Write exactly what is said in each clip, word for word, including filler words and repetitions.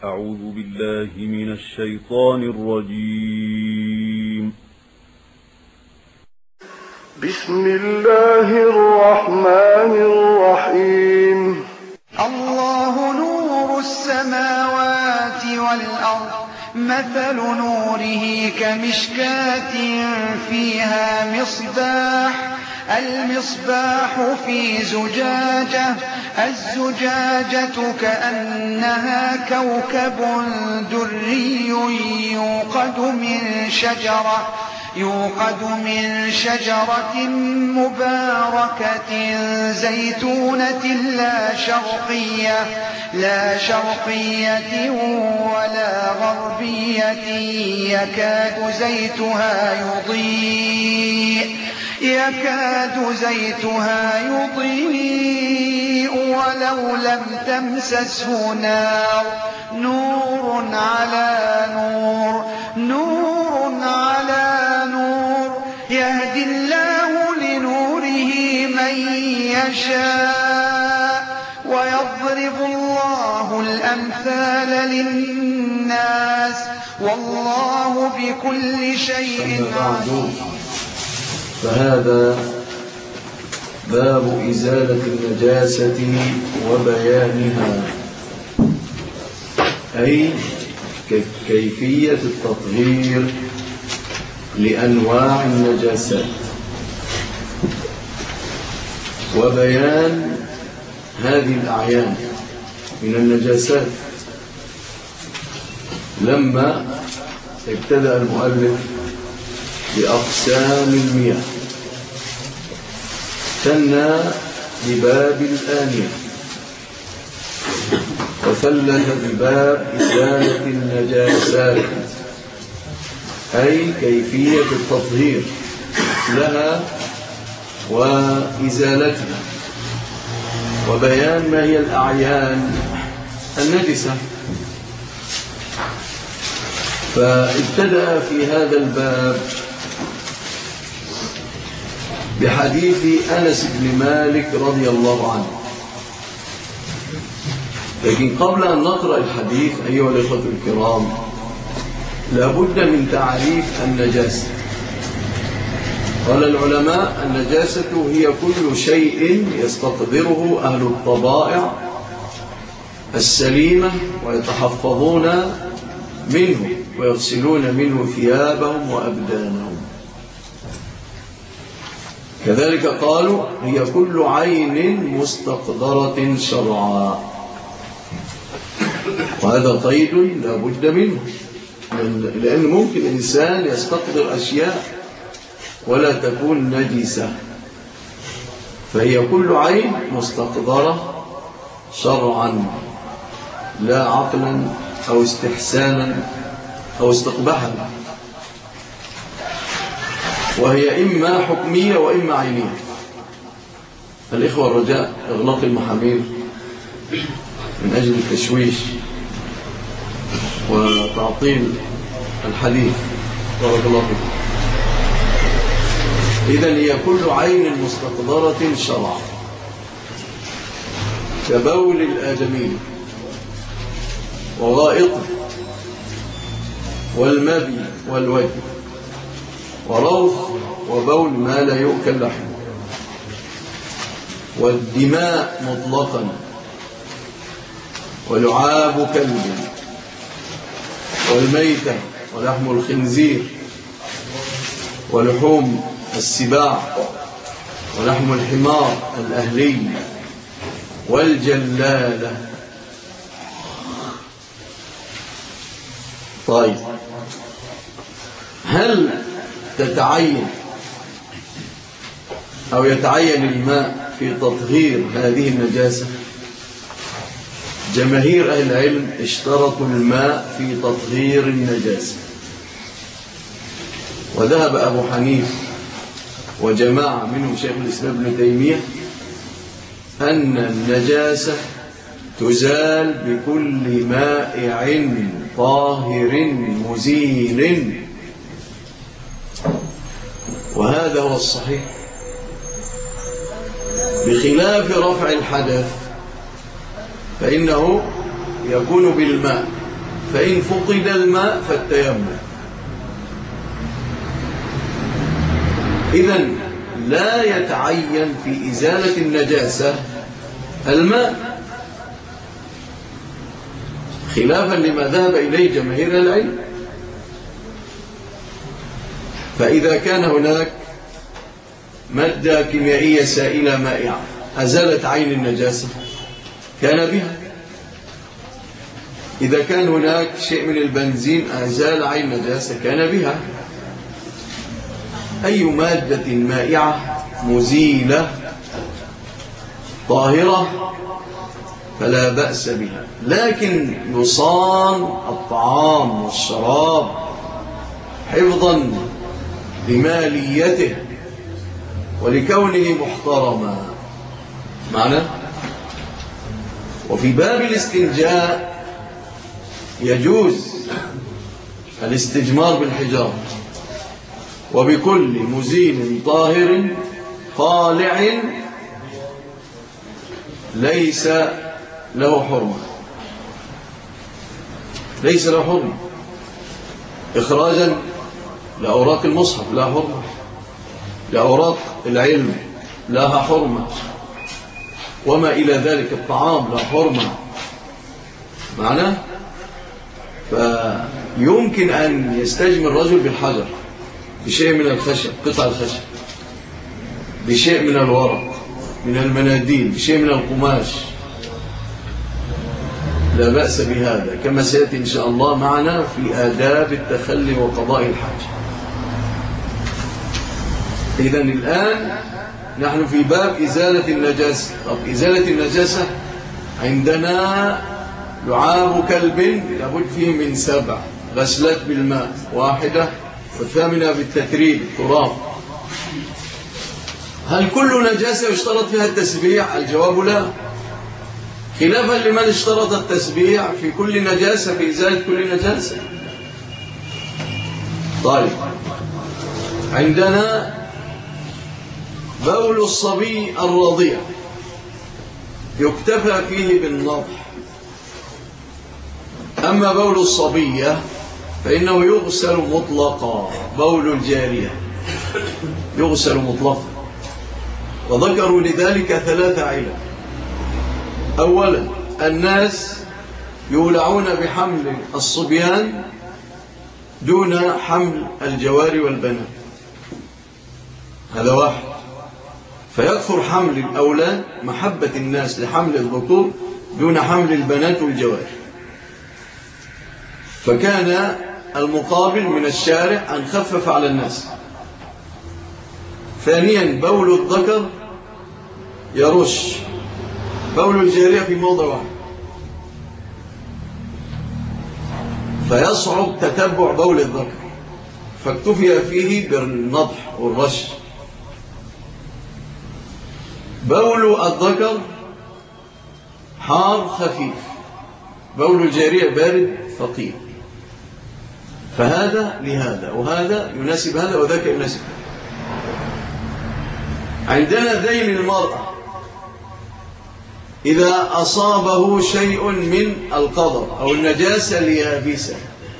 أعوذ بالله من الشيطان الرجيم. بسم الله الرحمن الرحيم. الله نور السماوات والأرض، مثل نوره كمشكاة فيها مصباح، المصباح في زجاجة، الزجاجة كأنها كوكب دري يوقد من شجرة يوقد من شجرة مباركة زيتونة لا شرقية لا شرقية ولا غربية يكاد زيتها يضيء يكاد زيتها يضيء ولو لم تمسسه نار، نور على نور نور على نور، يهدي الله لنوره من يشاء ويضرب الله الأمثال للناس والله بكل شيء عليم. فهذا باب إزالة النجاسة وبيانها، أي كيفية التطهير لأنواع النجاسات وبيان هذه الأعيان من النجاسات. لما ابتدأ المؤلف بأقسام المياه ثنى بباب الآنية وثلث بباب إزالة النجاسات، أي كيفية التطهير لها وإزالتها وبيان ما هي الأعيان النجسة. فابتدأ في هذا الباب بحديث أنس بن مالك رضي الله عنه. لكن قبل أن نقرأ الحديث أيها الأخوة الكرام لابد من تعريف النجاسة. قال العلماء: النجاسة هي كل شيء يستقدره أهل الطبائع السليمة ويتحفظون منه ويغسلون منه ثيابهم وأبدانهم. كذلك قالوا: هي كل عين مستقدرة شرعا. وهذا قيد لا بد منه، لأن ممكن إنسان يستقدر أشياء ولا تكون نجسة، فهي كل عين مستقدرة شرعا لا عقلا أو استحسانا أو استقباحا، وهي إما حكمية وإما عينية. الإخوة الرجاء إغلاق المحامير من أجل التشويش وتعطيل الحديث. بارك الله فيكم. إذن هي كل عين مستقدرة شرعا كبول الآدمي وغائطه والمبي والوجه وروث وبول ما لا يؤكل لحمه والدماء مطلقا ولعاب كلب والميتة ولحم الخنزير ولحوم السباع ولحم الحمار الأهلي والجلالة. طيب، هل تتعين أو يتعين الماء في تطهير هذه النجاسة؟ جماهير أهل العلم اشترطوا الماء في تطهير النجاسة، وذهب أبو حنيفة وجماعة منهم شيخ الإسلام ابن تيمية أن النجاسة تزال بكل مائع طاهر مزيل، وهذا هو الصحيح، بخلاف رفع الحدث فإنه يكون بالماء فإن فقد الماء فالتيمم. إذن لا يتعين في إزالة النجاسة الماء، خلافا لما ذهب إليه جماهير العلم. فإذا كان هناك مادة كيميائية سائلة مائعة أزالت عين النجاسة كان بها. إذا كان هناك شيء من البنزين أزال عين النجاسة كان بها. أي مادة مائعة مزيلة طاهرة فلا بأس بها. لكن يصان الطعام والشراب حفظا لماليته ولكونه محترما معنى. وفي باب الاستنجاء يجوز الاستجمار بالحجارة وبكل مزيل طاهر طالع ليس له حرمة، ليس له حرمة. إخراجا لأوراق المصحف لا حرمة، لأوراق العلم لها حرمة، وما إلى ذلك الطعام لا حرمة معناه. فيمكن أن يستجمر الرجل بالحجر، بشيء من الخشب، قطع الخشب، بشيء من الورق، من المناديل، بشيء من القماش، لا بأس بهذا، كما سيأتي إن شاء الله معنا في آداب التخلي وقضاء الحاجة. إذن الآن نحن في باب إزالة النجاسة. طب إزالة النجاسة عندنا لعاب كلب لابد فيه من سبع غسلات بالماء واحدة، والثامنة بالتتريب تراب. هل كل نجاسة يشترط فيها التسبيع؟ الجواب لا، خلافا لمن اشترط التسبيع في كل نجاسة في إزالة كل نجاسة. طيب عندنا بول الصبي الرضيع يكتفى فيه بالنضح، أما بول الصبية فإنه يغسل مطلقا. بول الجارية يغسل مطلقا، وذكروا لذلك ثلاثة علل. أولا الناس يولعون بحمل الصبيان دون حمل الجواري والبنات، هذا واحد، فيكثر حمل الأولاد محبة الناس لحمل الذكور دون حمل البنات والجواري، فكان المقابل من الشارع أن خفف على الناس. ثانيا بول الذكر يرش، بول الجارية في موضع واحد، فيصعب تتبع بول الذكر، فاكتفي فيه بالنضح والرش. بول الذكر حار خفيف، بول الجارية بارد ثقيل، فهذا لهذا، وهذا يناسب هذا وذاك يناسب هذا. عندنا ذيل المرأة إذا أصابه شيء من القدر أو النجاسة اليابسة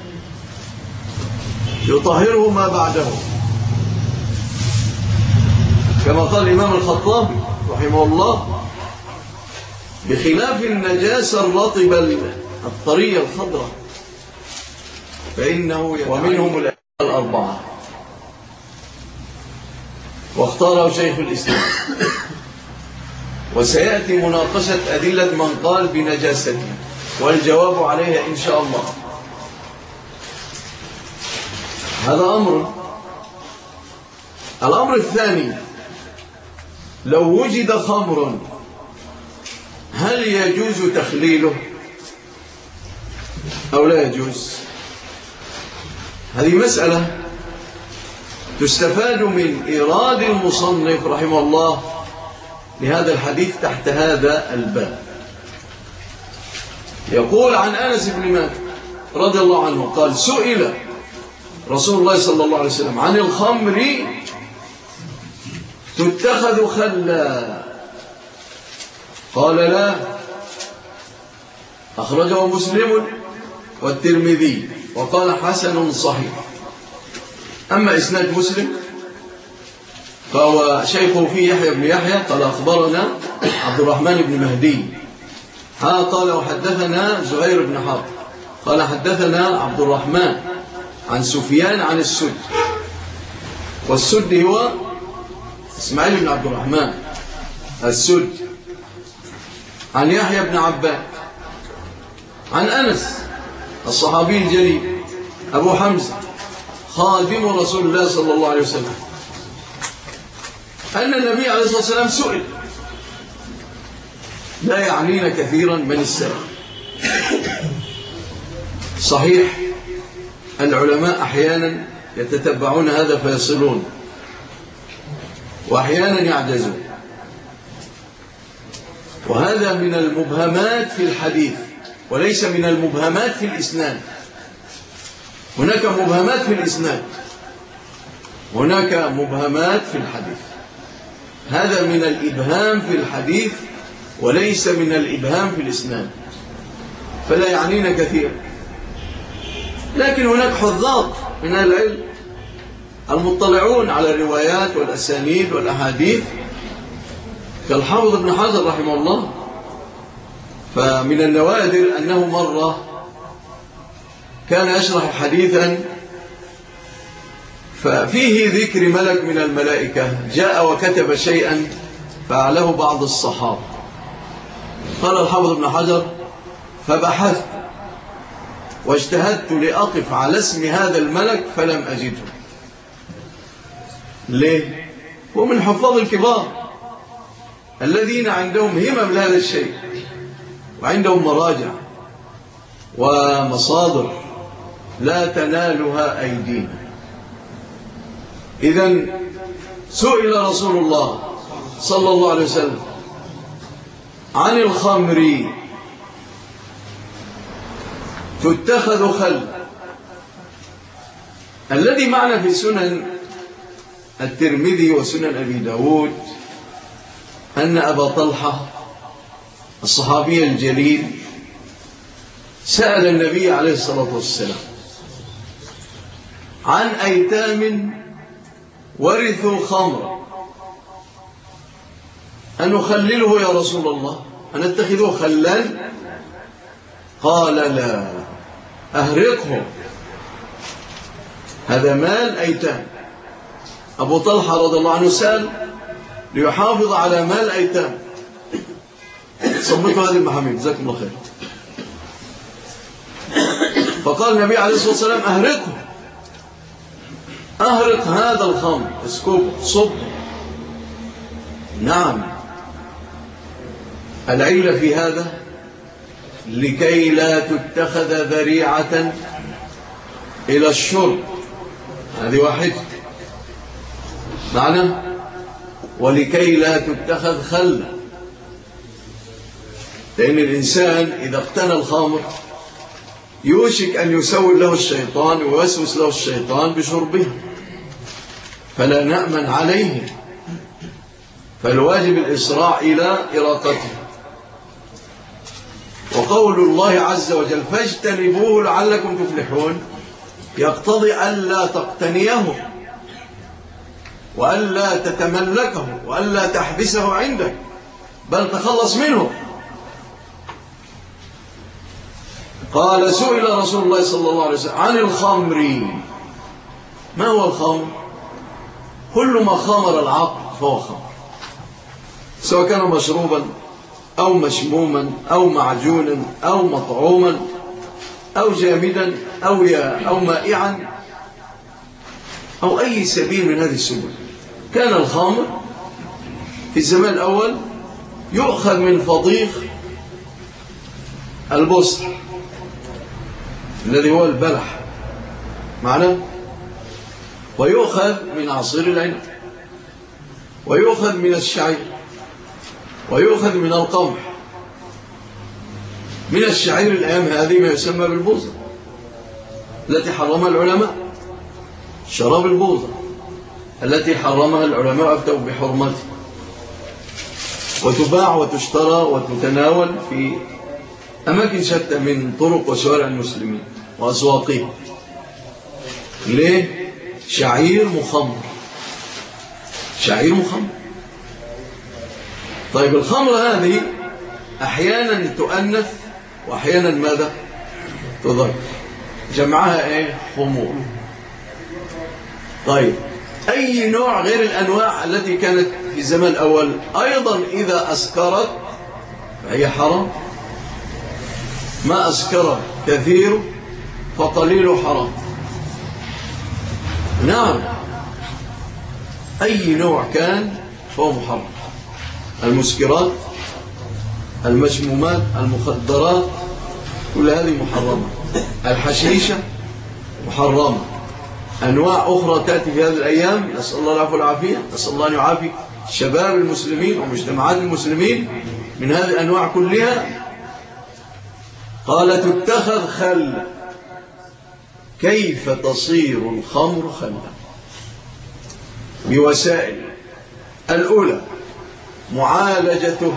يطهره ما بعده، كما قال الإمام الخطابي رحمه الله: بخلاف النجاسة الرطبة الطرية الخضراء فإنه ومنهم الأربعة، واختاره شيخ الإسلام، وسيأتي مناقشة أدلة من قال بنجاسته والجواب عليها إن شاء الله. هذا أمر. الأمر الثاني: لو وجد خمر هل يجوز تخليله أو لا يجوز؟ هذه مسألة تستفاد من إيراد المصنف رحمه الله لهذا الحديث تحت هذا الباب. يقول عن أنس بن مالك رضي الله عنه قال: سئل رسول الله صلى الله عليه وسلم عن الخمر تتخذ خلا، قال: لا. أخرجه مسلم والترمذي وقال حسن صحيح. أما إسناد مسلم فهو شيخه فيه يحيى بن يحيى قال أخبرنا عبد الرحمن بن مهدي ها قال وحدثنا زهير بن حرب قال حدثنا عبد الرحمن عن سفيان عن السد، والسد هو إسماعيل بن عبد الرحمن السد، عن يحيى بن عباد عن أنس الصحابي الجليل أبو حمزة خادم رسول الله صلى الله عليه وسلم أن النبي عليه الصلاة والسلام سئل. لا يعنينا كثيرا من السائل. صحيح العلماء أحيانا يتتبعون هذا فيصلون وأحيانا يعجزون، وهذا من المبهمات في الحديث وليس من المبهمات في الإسناد. هناك مبهمات في الإسناد، هناك مبهمات في الحديث. هذا من الإبهام في الحديث وليس من الإبهام في الإسناد، فلا يعنينا كثيرا. لكن هناك حظاظ من العلم المطلعون على الروايات والأسانيد والأحاديث كالحافظ ابن حجر رحمه الله. فمن النوادر أنه مرة كان يشرح حديثا ففيه ذكر ملك من الملائكة جاء وكتب شيئا فعله بعض الصحابة. قال الحافظ ابن حجر فبحثت واجتهدت لأقف على اسم هذا الملك فلم أجده. ليه؟ هو من حفاظ الكبار الذين عندهم همم لهذا الشيء وعندهم مراجع ومصادر لا تنالها أيدينا. إذن سئل رسول الله صلى الله عليه وسلم عن الخمر تتخذ خل. الذي معنا في سنن الترمذي وسنن أبي داود أن أبا طلحة الصحابي الجليل سأل النبي عليه الصلاة والسلام عن أيتام ورثوا خمرا أن نخلله يا رسول الله أن نتخذه خلال؟ قال لا، أهرقه، هذا مال أيتام. أبو طلحة رضي الله عنه سأل ليحافظ على مال أيتام. صبتوا هذه المحامين جزاكم الله خير. فقال النبي عليه الصلاة والسلام أهرقه، أهرق هذا الخمر، اسكبه، صبه. نعم، العلة في هذا لكي لا تتخذ ذريعة إلى الشرب، هذه واحدة معنى، ولكي لا تتخذ خلا، لأن الإنسان إذا اقتنى الخمر يوشك أن يسول له الشيطان ويوسوس له الشيطان بشربها، فلا نأمن عليه، فالواجب الإسراع إلى إراقته. وقول الله عز وجل فاجتنبوه لعلكم تفلحون يقتضي ألا تقتنيه وألا تتملكه وألا تحبسه عندك، بل تخلص منه. قال سئل رسول الله صلى الله عليه وسلم عن الخمر. ما هو الخمر؟ كل ما خمر العقل فهو خمر، سواء كان مشروبا أو مشموما أو معجونا أو مطعوما أو جامدا أو, أو مائعا أو أي سبيل من هذه السبل. كان الخمر في الزمان الأول يؤخذ من فضيخ البصر الذي هو البلح معنا، ويؤخذ من عصير العنب، ويؤخذ من الشعير، ويؤخذ من القمح. من الشعير الأيام هذه ما يسمى بالبوظة التي حرمها العلماء، شراب البوظة التي حرمها العلماء أفتوا بحرمتها، وتباع وتشترى وتتناول في أماكن شتى من طرق وشوارع المسلمين وأسواقهم. ليه؟ شعير مخمر، شعير مخمر. طيب الخمر هذه أحيانا تؤنث وأحيانا ماذا؟ تذكر، جمعها إيه؟ خمور. طيب أي نوع غير الأنواع التي كانت في الزمان الأول أيضا إذا أسكرت فهي حرام. ما أسكر كثير فقليل حرام. نعم، أي نوع كان فهو محرم. المسكرات، المشمومات، المخدرات، كل هذه محرمة. الحشيشة محرمة. أنواع أخرى تأتي في هذه الأيام، نسأل الله العفو والعافية، نسأل الله أن يعافي شباب المسلمين ومجتمعات المسلمين من هذه الأنواع كلها. قال تتخذ خل. كيف تصير الخمر خلا؟ بوسائل. الأولى معالجته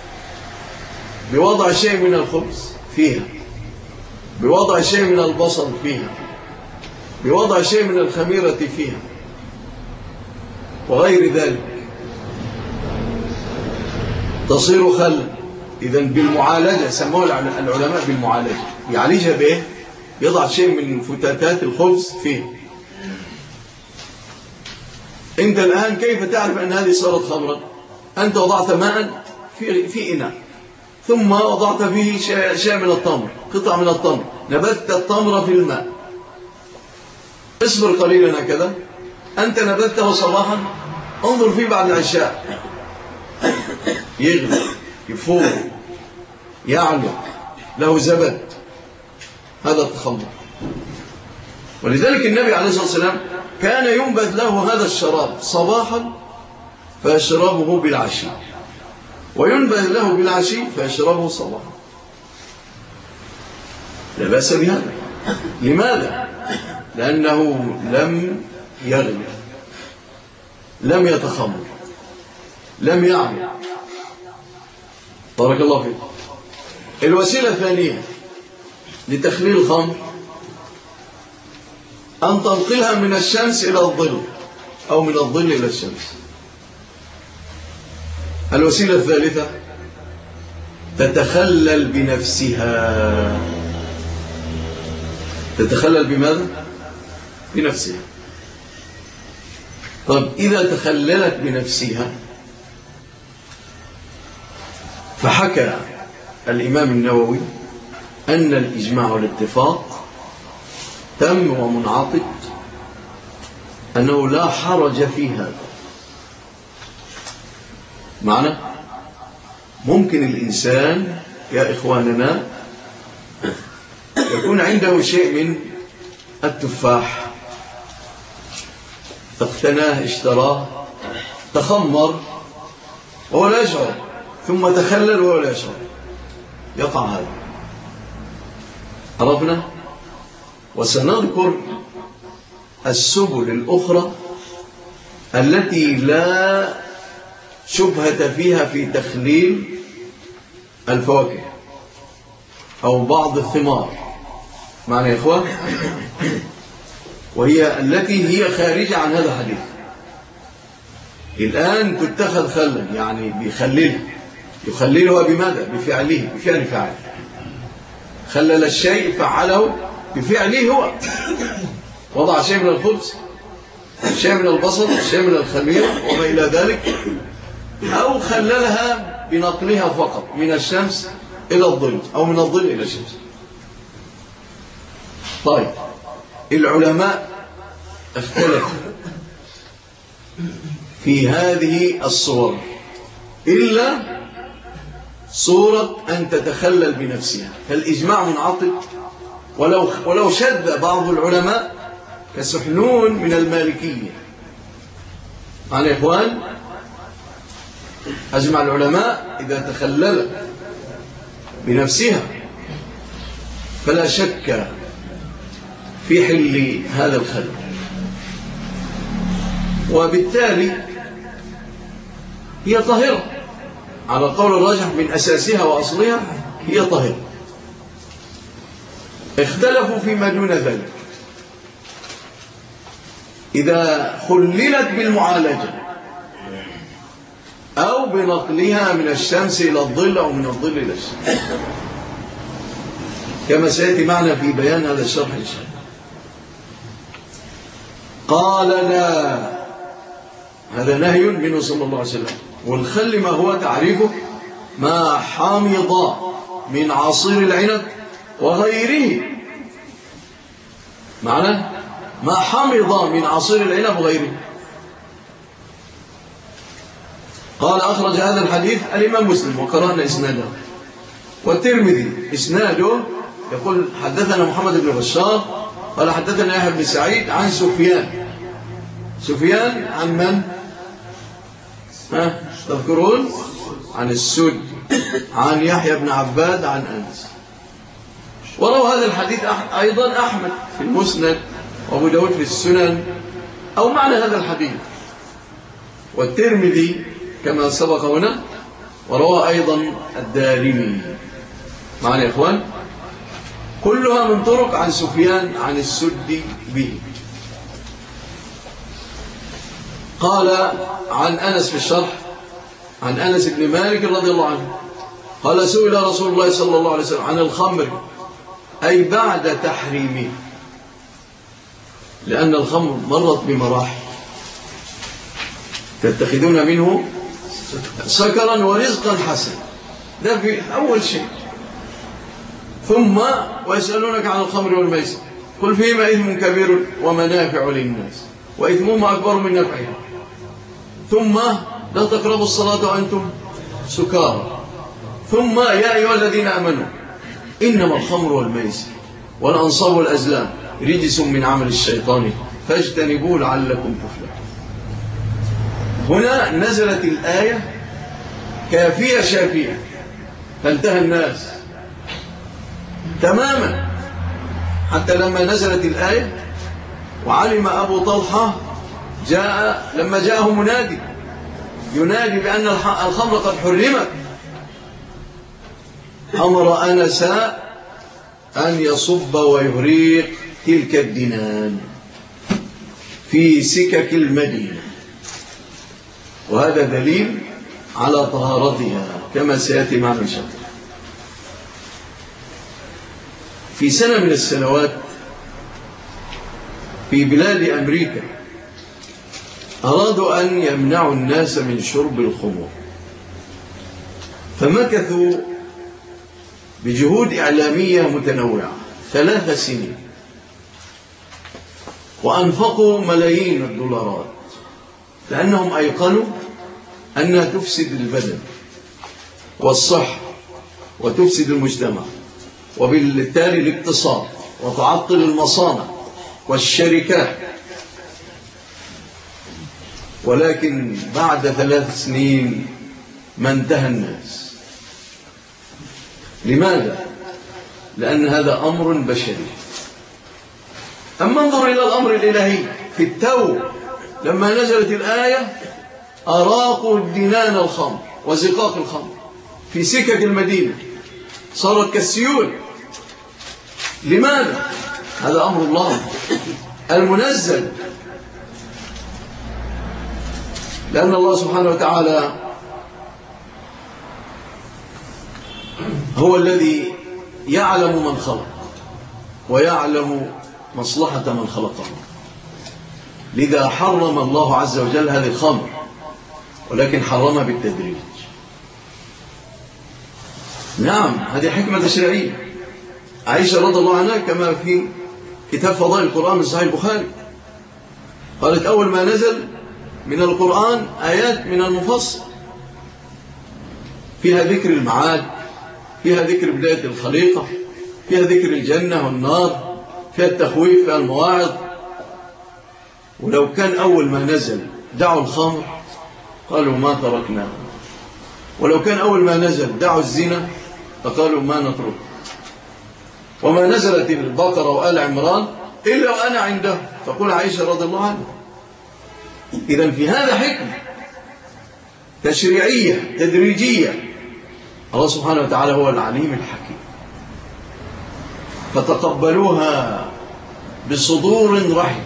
بوضع شيء من الخبز فيها، بوضع شيء من البصل فيها، بوضع شيء من الخميرة فيها وغير ذلك، تصير خلا. إذن بالمعالجة، سموه العلماء بالمعالجة. يعالجها بإيه؟ يضع شيء من فتاتات الخبز فيه. أنت الآن كيف تعرف أن هذه صارت خمرا؟ أنت وضعت ماء في, في إناء، ثم وضعت فيه شيء من التمر، قطع من التمر، نبذت التمر في الماء. اصبر قليلا هكذا، أنت نبذته صباحا، انظر فيه بعد العشاء، يغلي، يفور، يعلو، له زبد. هذا التخمر. ولذلك النبي عليه الصلاة والسلام كان ينبذ له هذا الشراب صباحا فيشربه بالعشي، وينبذ له بالعشي فيشربه صباحا. لا بأس بهذا. لماذا؟ لأنه لم يغلي، لم يتخمر، لم يعمل. بارك الله فيك. الوسيلة الثانية لتخليل الخمر أن تنقلها من الشمس إلى الظل أو من الظل إلى الشمس. الوسيلة الثالثة تتخلل بنفسها. تتخلل بماذا؟ بنفسها. طب إذا تخللت بنفسها، فحكى الإمام النووي أن الإجماع والاتفاق تم ومنعقد أنه لا حرج في هذا. معنى ممكن الإنسان يا إخواننا يكون عنده شيء من التفاح، اقتناه، اشتراه، تخمر وهو لا يشعر، ثم تخلل وهو لا يشعر، يقع هذا. عرفنا؟ وسنذكر السبل الأخرى التي لا شبهة فيها في تخليل الفواكه أو بعض الثمار. معنى يا إخوان؟ وهي التي هي خارجة عن هذا الحديث. الآن تتخذ خلا، يعني بيخلل، يخللها بماذا؟ بفعله، بفعل فعل. خلل الشيء فعله بفعله هو، وضع شيء من الخبز، شيء من البصل، شيء من الخمير وما إلى ذلك، أو خللها بنقلها فقط من الشمس إلى الظل أو من الظل إلى الشمس. طيب العلماء اختلفوا في هذه الصور إلا صورة أن تتخلل بنفسها، فالإجماع منعقد. ولو, ولو شد بعض العلماء كسحنون من المالكية. معنا يا إخوان؟ أجمع العلماء إذا تخلل بنفسها فلا شك في حل هذا الخلل، وبالتالي هي طاهرة على القول الراجح، من أساسها وأصلها هي طاهرة. اختلفوا فيما دون ذلك. إذا خللت بالمعالجة أو بنقلها من الشمس إلى الظل أو من الظل إلى الشمس، كما سيأتي معنا في بيان هذا الشرح إن شاء الله. قال لا، هذا نهي منه صلى الله عليه وسلم. والخل ما هو تعريفه؟ ما حمض من عصير العنب وغيره. معنى ما حمض من عصير العنب وغيره. قال أخرج هذا الحديث الإمام مسلم وقرأنا إسناده، والترمذي إسناده يقول حدثنا محمد بن بشار قال حدثنا يحيى بن سعيد عن سفيان. سفيان عن من؟ ها تذكرون؟ عن السد عن يحيى بن عباد عن أنس. وروى هذا الحديث أيضا أحمد في المسند وأبو داود في السنن أو معنى هذا الحديث، والترمذي كما سبق هنا، وروى أيضا الدارمي. معنى يا إخوان كلها من طرق عن سفيان عن السد به. قال عن أنس في الشرح عن أنس بن مالك رضي الله عنه قال سئل رسول الله صلى الله عليه وسلم عن الخمر أي بعد تحريمه، لأن الخمر مرت بمراحل، تتخذون منه سكرا ورزقا حسنا، ده في أول شيء. ثم ويسألونك عن الخمر والميسر قل فيهما إثم كبير ومنافع للناس وإثمهما أكبر من نفعهما، ثم لا تقربوا الصلاة وأنتم سكارى، ثم يا أيها الذين آمنوا إنما الخمر والميسر والأنصاب والأزلام رجس من عمل الشيطان فاجتنبوه لعلكم تفلحون. هنا نزلت الآية كافية شافية، فانتهى الناس تماما، حتى لما نزلت الآية وعلم أبو طلحة جاء لما جاءه منادي ينادي بأن الخمر قد حرمت، أمر أنس أن يصب ويهريق تلك الدنان في سكك المدينة، وهذا دليل على طهارتها كما سيأتي معنا إن شاء الله. في سنة من السنوات في بلاد أمريكا أرادوا أن يمنعوا الناس من شرب الخمور، فمكثوا بجهود إعلامية متنوعة ثلاث سنين، وأنفقوا ملايين الدولارات، لأنهم أيقنوا أنها تفسد البدن والصحة وتفسد المجتمع وبالتالي الاقتصاد وتعطل المصانع والشركات. ولكن بعد ثلاث سنين ما انتهى الناس. لماذا؟ لأن هذا أمر بشري. أما انظر إلى الأمر الإلهي في التو، لما نزلت الآية أراقوا الدنان الخمر وزقاق الخمر في سكك المدينة، صارت كالسيول. لماذا؟ هذا أمر الله المنزل، لأن الله سبحانه وتعالى هو الذي يعلم من خلق ويعلم مصلحة من خلقه، لذا حرم الله عز وجل هذه الخمر، ولكن حرمها بالتدريج. نعم، هذه حكمة تشريعية. عائشة رضي الله عنها كما في كتاب فضائل القرآن من صحيح البخاري قالت أول ما نزل من القرآن آيات من المفصل فيها ذكر المعاد، فيها ذكر بداية الخليقة، فيها ذكر الجنة والنار، فيها التخويف، فيها المواعظ. ولو كان أول ما نزل دعوا الخمر قالوا ما تركناه، ولو كان أول ما نزل دعوا الزنا فقالوا ما نترك. وما نزلت البقرة وآل عمران إلا وأنا عنده، تقول عائشة رضي الله عنها. إذن في هذا حكمة تشريعية تدريجية. الله سبحانه وتعالى هو العليم الحكيم. فتقبلوها بصدور رحب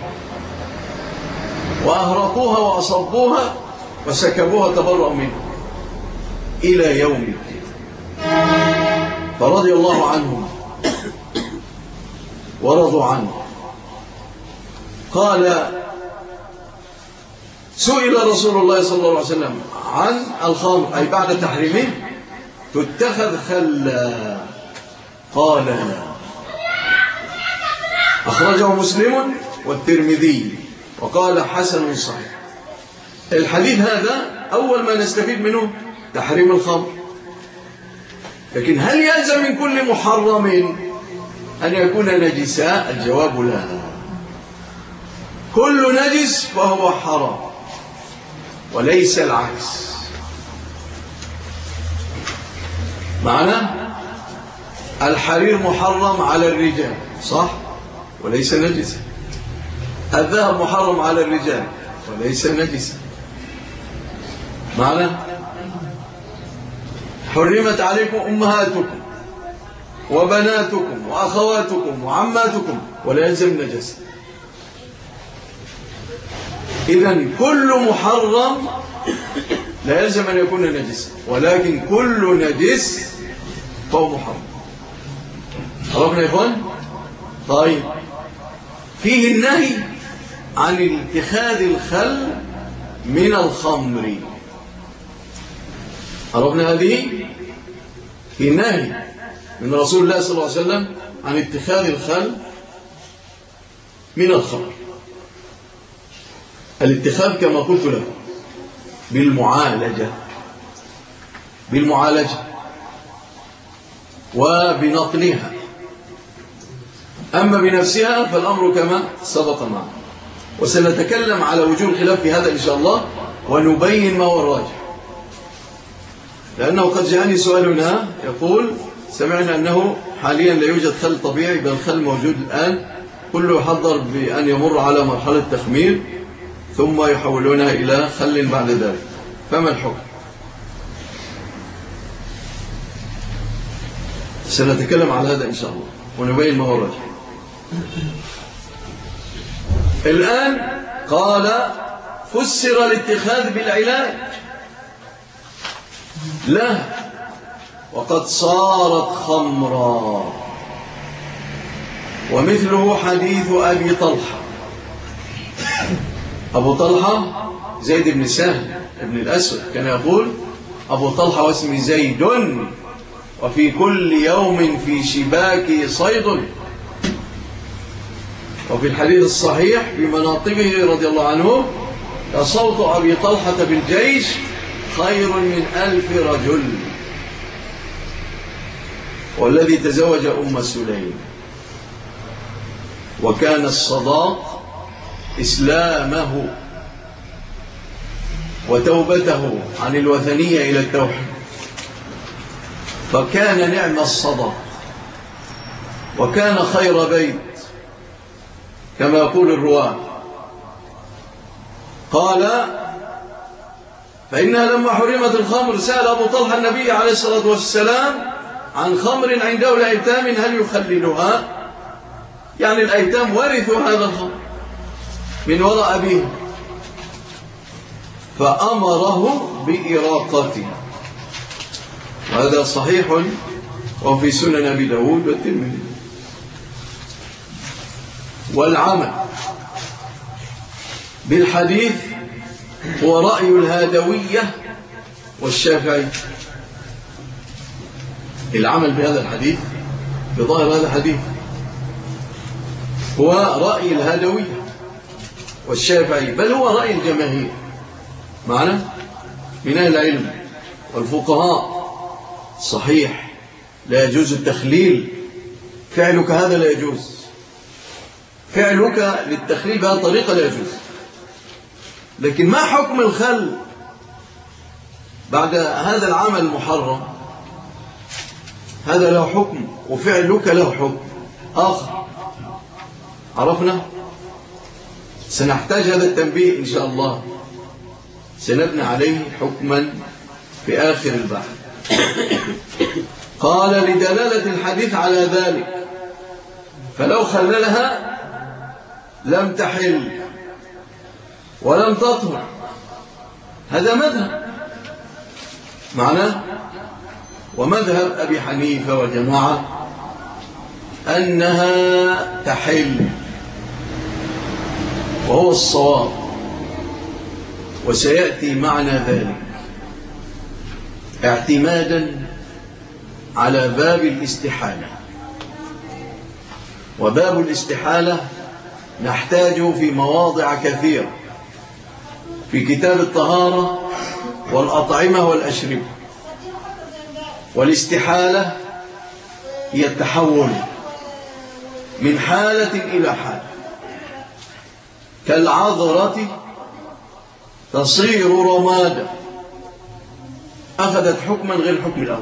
وأهرقوها وأصبوها وسكبوها تبرأ منه إلى يوم الدين. فرضي الله عنهم ورضوا عنه. قال سئل رسول الله صلى الله عليه وسلم عن الخمر أي بعد تحريمه تتخذ خلا، قال لا. أخرجه مسلم والترمذي وقال حسن صحيح. الحديث هذا أول ما نستفيد منه تحريم الخمر، لكن هل يلزم من كل محرم أن يكون نجسا؟ الجواب لا، كل نجس فهو حرام وليس العكس. معنى الحرير محرم على الرجال صح وليس نجسا، الذهب محرم على الرجال وليس نجسا. معنى حرمت عليكم أمهاتكم وبناتكم وأخواتكم وعماتكم ولا يلزم نجس. إذن كل محرم لا يلزم أن يكون نجس، ولكن كل نجس فهو محرم. عرفنا يا إخوان؟ طيب، فيه النهي عن اتخاذ الخل من الخمر. عرفنا هذه؟ في نهي من رسول الله صلى الله عليه وسلم عن اتخاذ الخل من الخمر. الاتخاذ كما قلت لكم بالمعالجة بالمعالجة وبنقلها، أما بنفسها فالأمر كما سبق معنا، وسنتكلم على وجوه الخلاف في هذا إن شاء الله ونبين ما هو الراجح. لأنه قد جاءني سؤال هنا يقول سمعنا أنه حاليا لا يوجد خل طبيعي بل الخل موجود الآن، كله يحضر بأن يمر على مرحلة تخمير ثم يحولونها إلى خل بعد ذلك، فما الحكم؟ سنتكلم على هذا إن شاء الله ونبين ما هو الراجح. الآن قال فسر الاتخاذ بالعلاج، لا، وقد صارت خمرا. ومثله حديث أبي طلحة. أبو طلحة زيد بن سهل بن الأسود كان يقول أبو طلحة واسمي زيد وفي كل يوم في شباكي صيد. وفي الحديث الصحيح في مناقبه رضي الله عنه صوت أبي طلحة بالجيش خير من ألف رجل، والذي تزوج أم سليم. وكان الصداق إسلامه وتوبته عن الوثنية إلى التوحيد، فكان نعم الصداق وكان خير بيت كما يقول الرواة. قال فإنها لما حرمت الخمر سأل أبو طلحة النبي عليه الصلاة والسلام عن خمر عنده الأيتام هل يخللها، يعني الأيتام ورثوا هذا الخمر من وراء أبيه، فأمره بإراقته. وهذا صحيح وفي سنن أبي داود والترمذي. والعمل بالحديث هو رأي الهادوية والشافعي. العمل بهذا الحديث بظاهر هذا الحديث هو رأي الهادوية والشافعي، بل هو رأي الجماهير معنا من أهل العلم والفقهاء. صحيح لا يجوز التخليل، فعلك هذا لا يجوز، فعلك للتخليل بهذه الطريقة لا يجوز. لكن ما حكم الخل بعد هذا العمل المحرم؟ هذا له حكم وفعلك له حكم آخر. عرفنا؟ سنحتاج هذا التنبيه إن شاء الله، سنبني عليه حكما في آخر البحث. قال لدلالة الحديث على ذلك فلو خللها لم تحل ولم تطهر. هذا مذهب معناه. ومذهب أبي حنيفة وجماعة أنها تحل، وهو الصواب، وسيأتي معنى ذلك اعتمادا على باب الاستحالة. وباب الاستحالة نحتاجه في مواضع كثيرة في كتاب الطهارة والأطعمة والأشربة. والاستحالة هي التحول من حالة إلى حالة، كالعذرة تصير رمادا، أخذت حكما غير الحكم الأول.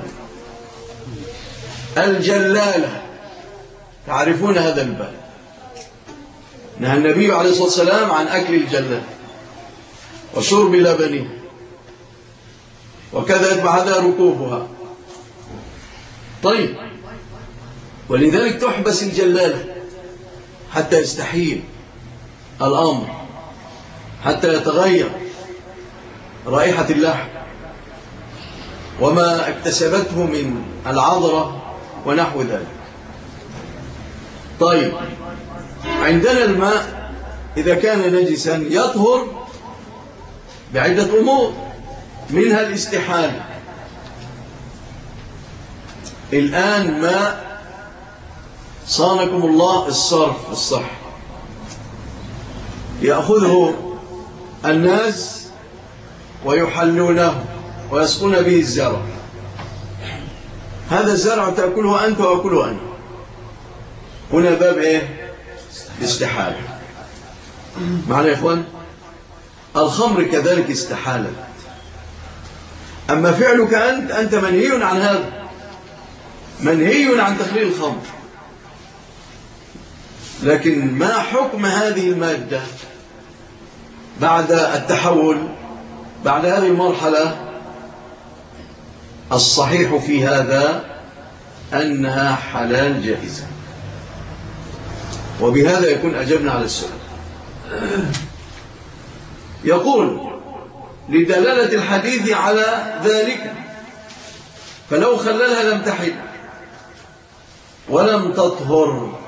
الجلالة تعرفون هذا الباب، نهى النبي عليه الصلاة والسلام عن أكل الجلالة وشرب لبنها، وكذا يتبع هذا ركوبها. طيب، ولذلك تحبس الجلالة حتى يستحيل الأمر، حتى يتغير رائحة اللحم وما اكتسبته من العذرة ونحو ذلك. طيب، عندنا الماء إذا كان نجسا يطهر بعدة أمور، منها الاستحالة. الآن ماء صانكم الله الصرف الصح يأخذه الناس ويحلونه ويسقون به الزرع. هذا الزرع تأكله أنت وأكله أنا. هنا باب إيه؟ الاستحالة. معنا يا إخوان؟ الخمر كذلك استحالة. أما فعلك أنت أنت منهي عن هذا، منهي عن تخليل الخمر. لكن ما حكم هذه المادة بعد التحول، بعد هذه المرحلة؟ الصحيح في هذا أنها حلال جائزة. وبهذا يكون أجبنا على السؤال. يقول لدلالة الحديث على ذلك، فلو خللها لم تحل ولم تطهر.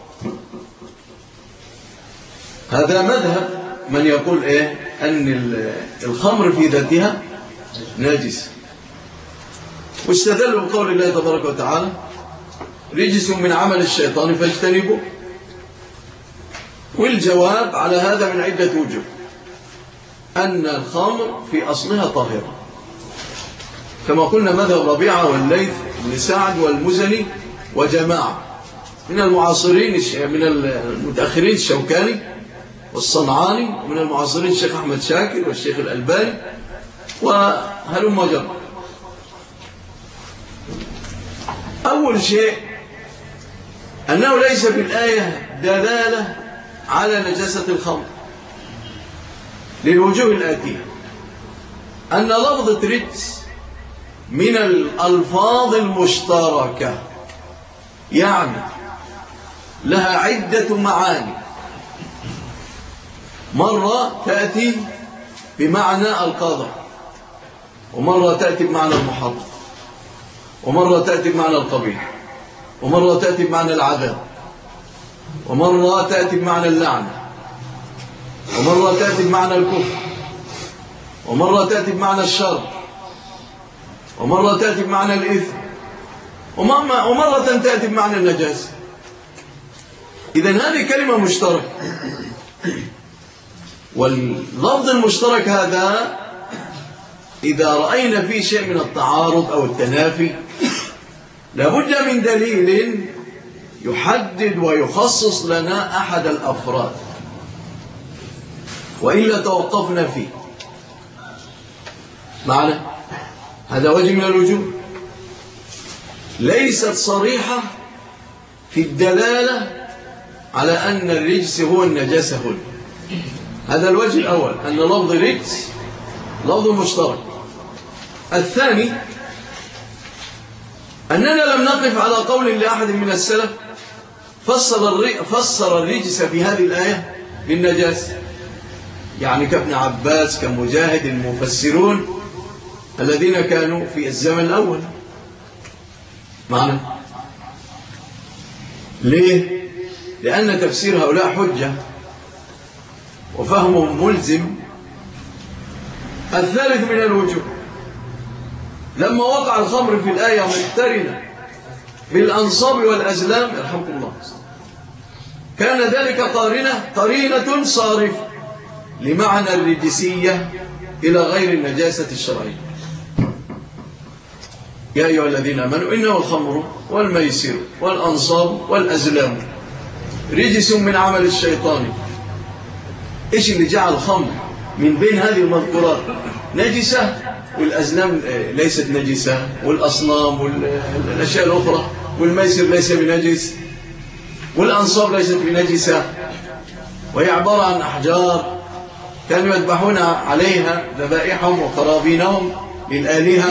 هذا مذهب من يقول إيه؟ أن الخمر في ذاتها ناجس، واستدلوا بقول الله تبارك وتعالى رجس من عمل الشيطان فاجتنبوه. والجواب على هذا من عدة وجوه: أن الخمر في أصلها طاهرة، كما قلنا مذهب ربيعة والليث بن سعد والمزني وجماعة من المعاصرين، من المتأخرين الشوكاني والصنعاني، ومن المعاصرين الشيخ أحمد شاكر والشيخ الألباني وهلم جر. أول شيء أنه ليس في الآية دلالة على نجاسة الخمر للوجوه الآتية: أن لفظة رجس من الألفاظ المشتركة، يعني لها عدة معاني. مرة تأتي بمعنى القدر، ومرة تأتي بمعنى المحرم، ومرة تأتي بمعنى القبيح، ومرة تأتي بمعنى العذاب، ومرة تأتي بمعنى اللعنة، ومرة تأتي بمعنى الكفر، ومرة تأتي بمعنى الشر، ومرة تأتي بمعنى الإثم، ومرة تأتي بمعنى النجاسة. إذن هذه كلمة مشتركة. واللفظ المشترك هذا إذا رأينا فيه شيء من التعارض أو التنافي لابد من دليل يحدد ويخصص لنا أحد الأفراد، وإلا توقفنا فيه. معنى هذا وجه من الوجوه. ليست صريحة في الدلالة على أن الرجس هو النجاسة هنا. هذا الوجه الأول، أن لفظ رجس لفظ مشترك. الثاني أننا لم نقف على قول لأحد من السلف فسر فسر الرجس في هذه الآية بالنجاسة، يعني كابن عباس كمجاهد المفسرون الذين كانوا في الزمن الأول معنا. ليه؟ لأن تفسير هؤلاء حجة وفهمهم ملزم. الثالث من الوجوه، لما وقع الخمر في الآية مقترنة بالأنصاب والأزلام يرحمكم الله، كان ذلك قارنة قرينة صارفة لمعنى الرجسية إلى غير النجاسة الشرعية. يا أيها الذين آمنوا إنه الخمر والميسر والأنصاب والأزلام رجس من عمل الشيطان. إيش اللي جعل الخمر من بين هذه المذكورات نجسة والأزلام ليست نجسة والأصنام والأشياء الأخرى والميسر ليس بنجس والأنصاب ليست بنجسة، وهي عبارة عن أحجار كانوا يذبحون عليها ذبائحهم وقرابينهم للآلهة.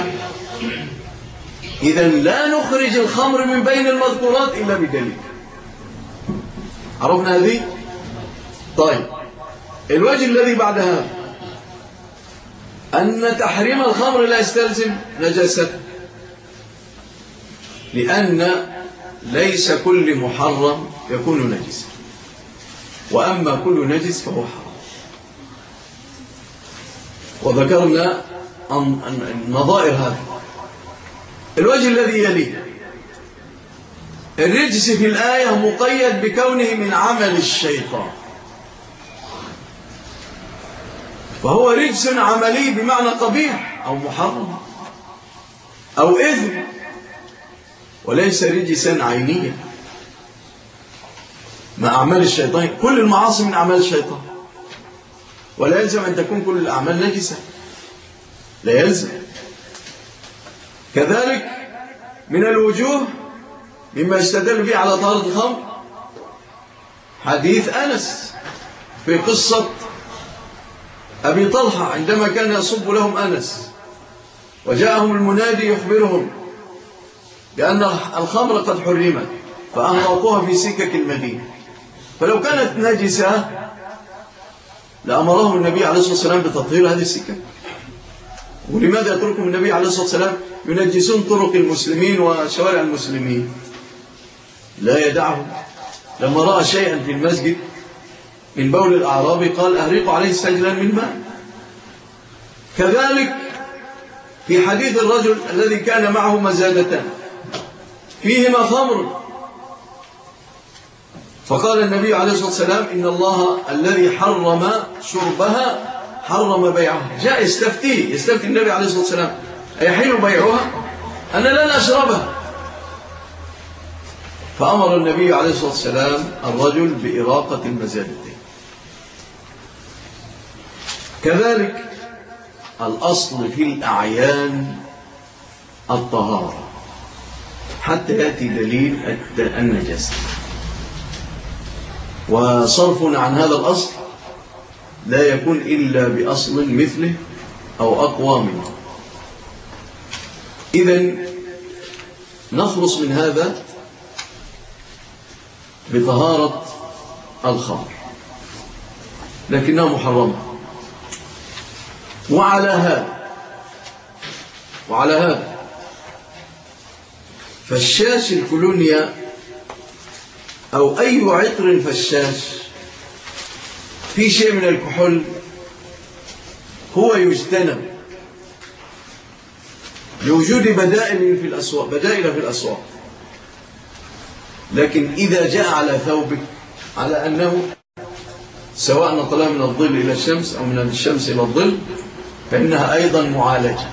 إذن لا نخرج الخمر من بين المذكورات إلا بدليل. عرفنا هذه؟ طيب، الوجه الذي بعد هذا أن تحريم الخمر لا يستلزم نجاسته، لأن ليس كل محرم يكون نجسا، وأما كل نجس فهو حرام. وذكرنا النظائر هذا. الوجه الذي يليه، الرجس في الآية مقيد بكونه من عمل الشيطان، فهو رجس عملي بمعنى قبيح أو محرم أو إثم، وليس رجسا عينيا. مع أعمال الشيطان، كل المعاصي من أعمال الشيطان، ولا يلزم أن تكون كل الأعمال نجسة، لا يلزم. كذلك من الوجوه مما يستدل به على طهارة الخمر حديث أنس في قصة أبي طلحة عندما كان يصب لهم أنس وجاءهم المنادي يخبرهم بأن الخمر قد حرمت فأهرقوها في سكك المدينة، فلو كانت نجسة لأمرهم النبي عليه الصلاة والسلام بتطهير هذه السكك. ولماذا يتركهم النبي عليه الصلاة والسلام ينجسون طرق المسلمين وشوارع المسلمين؟ لا يدعهم. لما رأى شيئا في المسجد من بول الأعرابي قال أهرقوا عليه سجلا من ماء. كذلك في حديث الرجل الذي كان معه مزادتان فيهما خمر، فقال النبي عليه الصلاة والسلام إن الله الذي حرم شربها حرم بيعها. جاء يستفتيه يستفتي النبي عليه الصلاة والسلام أيحل بيعها؟ أنا لن أشربها. فأمر النبي عليه الصلاة والسلام الرجل بإراقة المزادتين. كذلك الأصل في الأعيان الطهارة حتى يأتي دليل النجاسة، وصرفنا عن هذا الأصل لا يكون إلا بأصل مثله أو أقوى منه. إذن نخلص من هذا بطهارة الخمر لكنها محرمة. وعلى هذا وعلى هذا فشاش الكولونيا أو أي عطر فشاش في شيء من الكحول هو يجتنب لوجود بدائل في الأسواق بدائل في الأسواق، لكن إذا جاء على ثوبك على أنه سواء نقلها من الظل إلى الشمس أو من الشمس إلى الظل فإنها أيضا معالجة.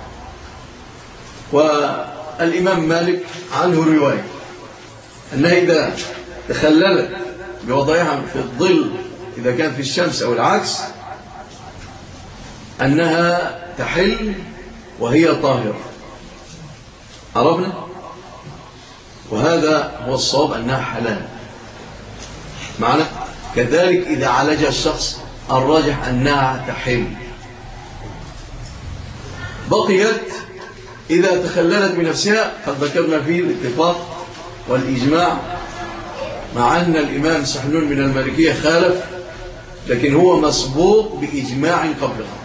والإمام مالك عنه رواية أنها إذا تخللت بوضعها في الظل إذا كان في الشمس أو العكس أنها تحل وهي طاهرة. عرفنا؟ وهذا هو الصواب أنها حلال معنا. كذلك إذا عالج الشخص الراجح أنها تحل. بقيت إذا تخللت بنفسها قد ذكرنا فيه الاتفاق والإجماع مع أن الإمام سحنون من المالكية خالف، لكن هو مسبوق بإجماع قبلها،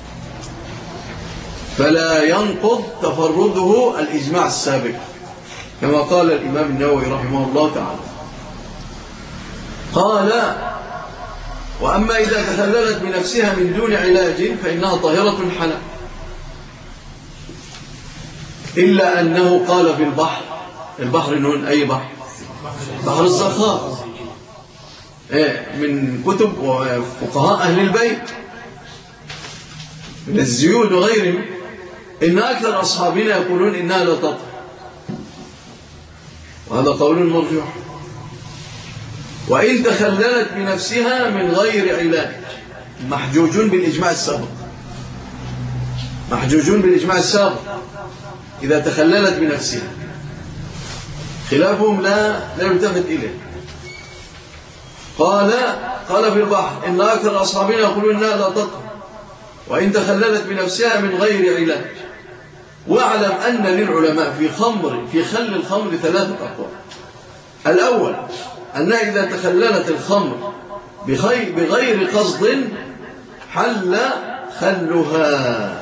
فلا ينقض تفرده الإجماع السابق كما قال الإمام النووي رحمه الله تعالى. قال: وأما إذا تخللت بنفسها من دون علاج فإنها طاهرة حلال، إلا أنه قال في البحر، البحر نون أي بحر؟ بحر الزخار من كتب وفقهاء أهل البيت من الزيود وغيرهم، إن أكثر أصحابنا يقولون إنها لا تطهر، وهذا قول مرجوح. وإن تخللت بنفسها من غير علاج، محجوجون بالإجماع السابق، محجوجون بالإجماع السابق إذا تخللت بنفسها، خلافهم لا لا يلتفت إليه. قال قال في البحر: إن أكثر أصحابنا يقولون إنها لا تطهر وإن تخللت بنفسها من غير علاج. واعلم أن للعلماء في خمر في خل الخمر ثلاثة أقوال. الأول أنها إذا تخللت الخمر بغير قصد حل خلها،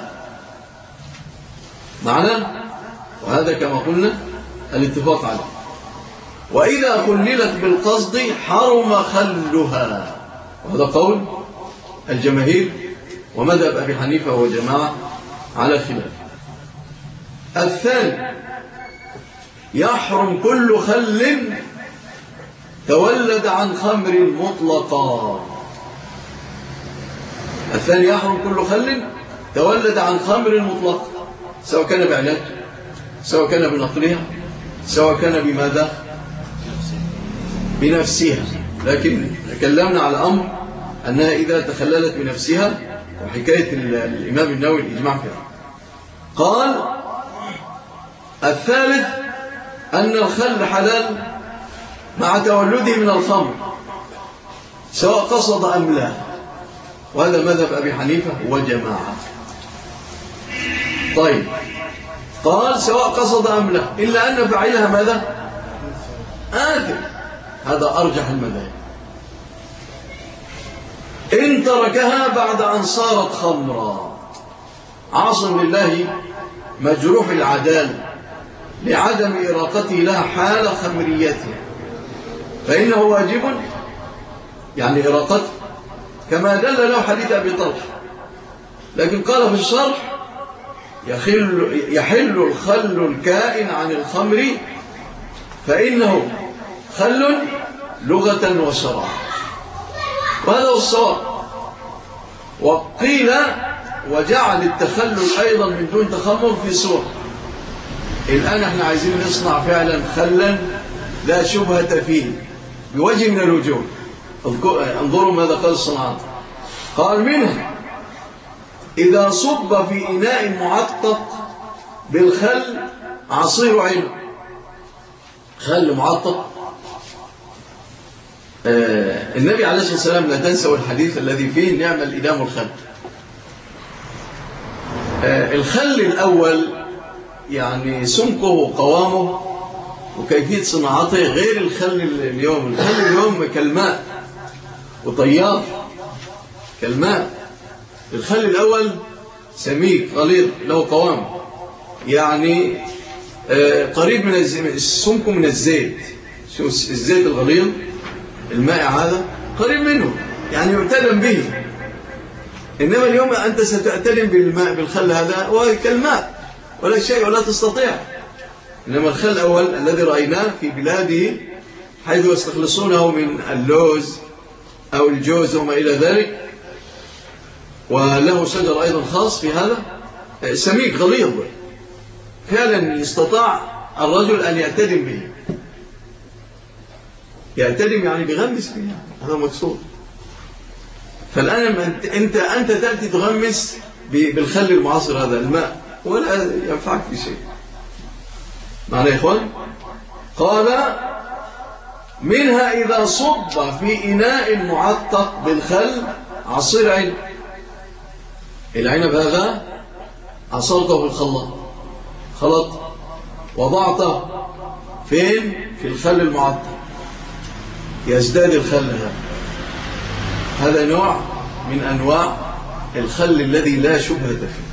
معنى وهذا كما قلنا الاتفاق عليه. وإذا خللت بالقصد حرم خلها، وهذا قول الجماهير ومذهب أبي حنيفة وجماعة على خلاف. الثاني يحرم كل خل تولد عن خمر مطلقا. الثاني يحرم كل خل تولد عن خمر مطلقا، سواء كان بعلاج، سواء كان بنقلها، سواء كان بماذا؟ بنفسها. لكن تكلمنا على أمر أنها إذا تخللت بنفسها، وحكاية الإمام النووي الإجماع فيها. قال: الثالث أن الخل حلال مع تولده من الخمر سواء قصد أم لا، وهذا مذهب أبي حنيفة وجماعة. طيب، قال سواء قصد أم لا، إلا أن فاعلها ماذا؟ آثم، هذا أرجح المذاهب. إن تركها بعد أن صارت خمرا عاص لله مجروح العدالة لعدم إراقته لها حال خمريتها، فإنه واجب يعني إراقته، كما دل له حديث أبي طلحة. لكن قال في الشرح: يحل, يحل الخل الكائن عن الخمر فإنه خل لغة وشرعا، وهذا هو الصواب. وقيل: وجعل التخلل أيضا من دون تخمر في صورة. الآن احنا عايزين نصنع فعلا خلا لا شبهة فيه بوجه من الوجوه. انظروا ماذا قال الصنعات. قال: منها إذا صب في إناء معطط بالخل عصير عنب. خل معطط، آه النبي عليه الصلاة والسلام لا تنسوا الحديث الذي فيه نعم الإدام والخل. آه الخل الأول يعني سمكه وقوامه وكيفية صناعته غير الخل اليوم. الخل اليوم كالماء وطيار كالماء. الخل الأول سميك غليظ له قوام، يعني آه قريب من السمك من الزيت. شو الزيت الغليظ المائع هذا قريب منه، يعني يعتدم به. إنما اليوم أنت ستعتدم بالماء بالخل هذا وهو كالماء ولا شيء ولا تستطيع. إنما الخل الأول الذي رأيناه في بلاده حيث يستخلصونه من اللوز أو الجوز وما إلى ذلك، وله شجر أيضا خاص في هذا، سميك غليظ فعلا يستطاع الرجل أن يعتدم به. يعتدم يعني بيغمس به، هذا مقصود. فالآن أنت أنت تأتي تغمس بالخل المعاصر هذا الماء ولا ينفعك في شيء. معنى يا إخوان؟ قال: منها إذا صب في إناء معطق بالخل عصير عنب. العنب هذا عصرته في الخلاط، خلط وضعته فين؟ في الخل المعطق. يزداد الخل هذا. هذا نوع من أنواع الخل الذي لا شبهة فيه.